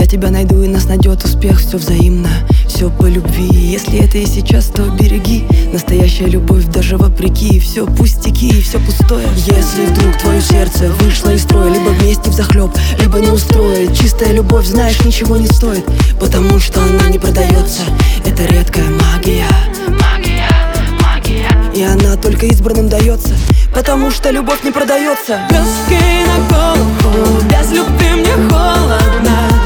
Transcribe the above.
тебя найду и нас найдет успех. Все взаимно, все по любви. Если это и сейчас, то береги. Настоящая любовь даже вопреки. Все пустяки, все пустое. Если вдруг твое сердце вышло из строя, либо вместе взахлеб, либо не устроит. Чистая любовь, знаешь, ничего не стоит, потому что она не продается. Это редкая магия. И она только избранным дается, потому что любовь не продается. Блески на голову, без любви мне холодно.